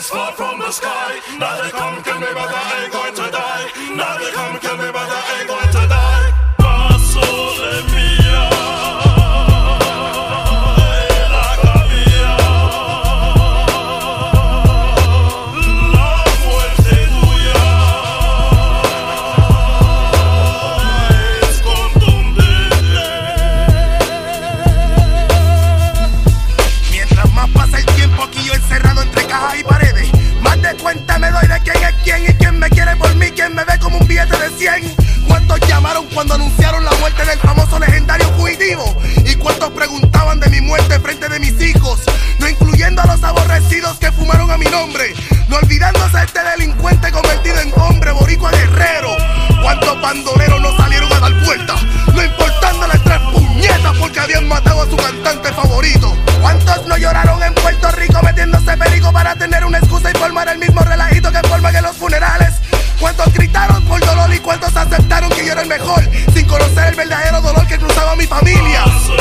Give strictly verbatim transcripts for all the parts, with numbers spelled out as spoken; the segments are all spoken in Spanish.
angels fall from the sky. Now they come kill me, but I ain't going to die. Now they come kill me, but I ain't going to die. Pasole mía, la cabía, la muerte tuya es contundente. Mientras más pasa el tiempo aquí yo encerrado entre cajas y paredes, más de cuenta me doy de quién es quién y quién me quiere por mí, quién me ve como un billete de cien. ¿Cuántos llamaron cuando anunciaron la muerte del famoso legendario fugitivo? ¿Y cuántos preguntaban de mi muerte frente de mis hijos? No incluyendo a los aborrecidos que fumaron a mi nombre, no olvidándose a este delincuente convertido en hombre boricua guerrero. ¿Cuántos bandoleros no salieron a dar vuelta, no importándoles tres puñetas porque habían matado a su cantante favorito? ¿Cuántos no lloraron en Puerto Rico metiéndose perico para tener una excusa y formar el mismo relajito que forman en los funerales? ¿Cuántos gritaron por dolor y cuántos aceptaron que yo era el mejor sin conocer el verdadero dolor que cruzaba a mi familia?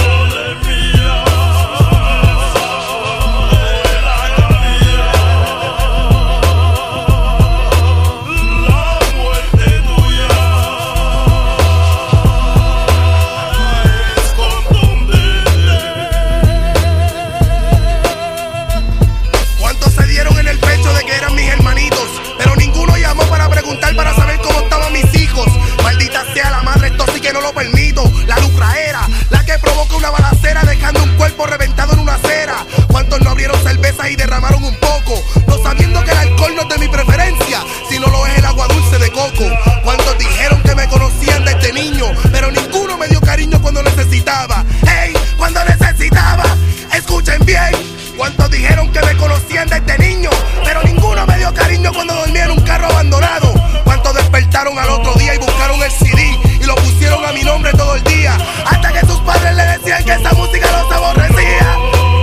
Para saber cómo estaban mis hijos. Maldita sea la madre, esto sí que no lo permito. La lucraera, la que provoca una balacera dejando un cuerpo reventado en una acera. ¿Cuántos no abrieron cerveza y derramaron un poco, no sabiendo que el alcohol no es de mi preferencia, sino lo es el agua dulce de coco? ¿Cuántos dijeron que me conocían desde niño, pero ninguno me dio cariño cuando necesitaba? ¡Hey! Cuando necesitaba, escuchen bien. ¿Cuántos dijeron que me conocían desde niño, pero ninguno me dio cariño cuando dormía en un carro abandonado? ¿Cuántos despertaron al otro día y buscaron el C D y lo pusieron a mi nombre todo el día, hasta que sus padres le decían que esa música los aborrecía?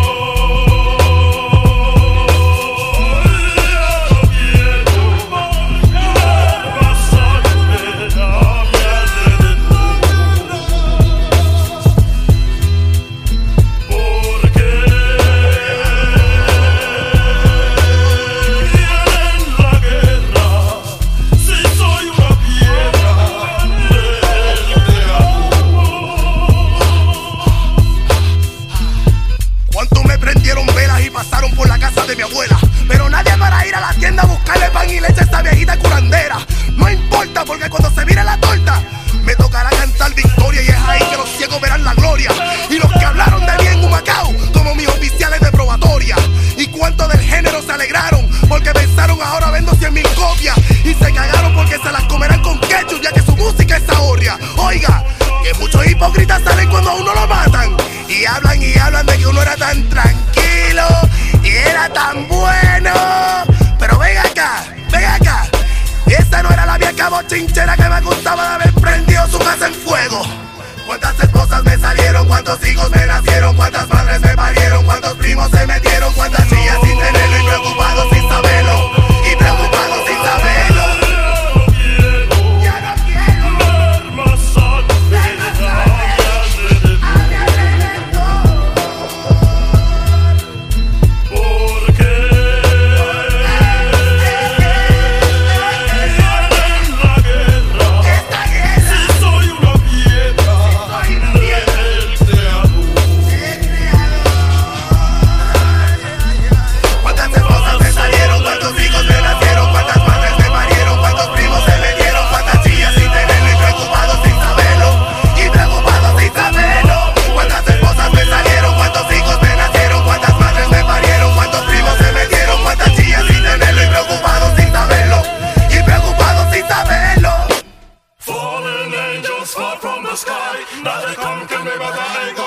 Pasaron por la casa de mi abuela, pero nadie para ir a la tienda a buscarle pan y leche a esta viejita curandera. No importa, porque cuando se vire la torta me tocará cantar victoria, y es ahí que los ciegos verán la gloria, y los que hablaron de mí en Humacao como mis oficiales de probatoria. Y cuántos del género se alegraron porque pensaron ahora vendo cien mil copias, y se cagaron porque se las comerán con ketchup, ya que su música es ahorria. Oiga, que muchos hipócritas salen cuando a uno lo matan y hablan y hablan de que uno era tan tranquilo y era tan bueno. Pero ven acá, ven acá, esa no era la vieja bochinchera que me acusaba de haber prendido su casa en fuego. ¿Cuántas esposas me salieron? ¿Cuántos hijos me nacieron? ¿Cuántas madres me parieron? ¿Cuántos primos se metieron? ¿Cuántas chillas sin tenerlo y preocupados sin saberlo? Y preocupados sin saberlo. Ya no quiero ver más sangre, ver más sangre a mi alrededor. Porque en la guerra, Esta guerra, si soy una piedra soy una piedra. del creador. ¿Cuántas esposas me salieron? ¿Cuántos hijos me nacieron? ¿Cuántas madres me parieron? ¿Cuántos primos se metieron? ¿Cuántas chillas sin tenerlo y preocupados sin saberlo? Y preocupados sin saberlo. ¿Cuántas esposas me salieron? ¿Cuántos hijos me nacieron? ¿Cuántas madres me parieron? ¿Cuántos primos se metieron? ¿Cuántas chillas sin tenerlo y preocupados sin saberlo? Y preocupados sin saberlo. Fallen angels fall from the sky. Now they come kill me, but I ain't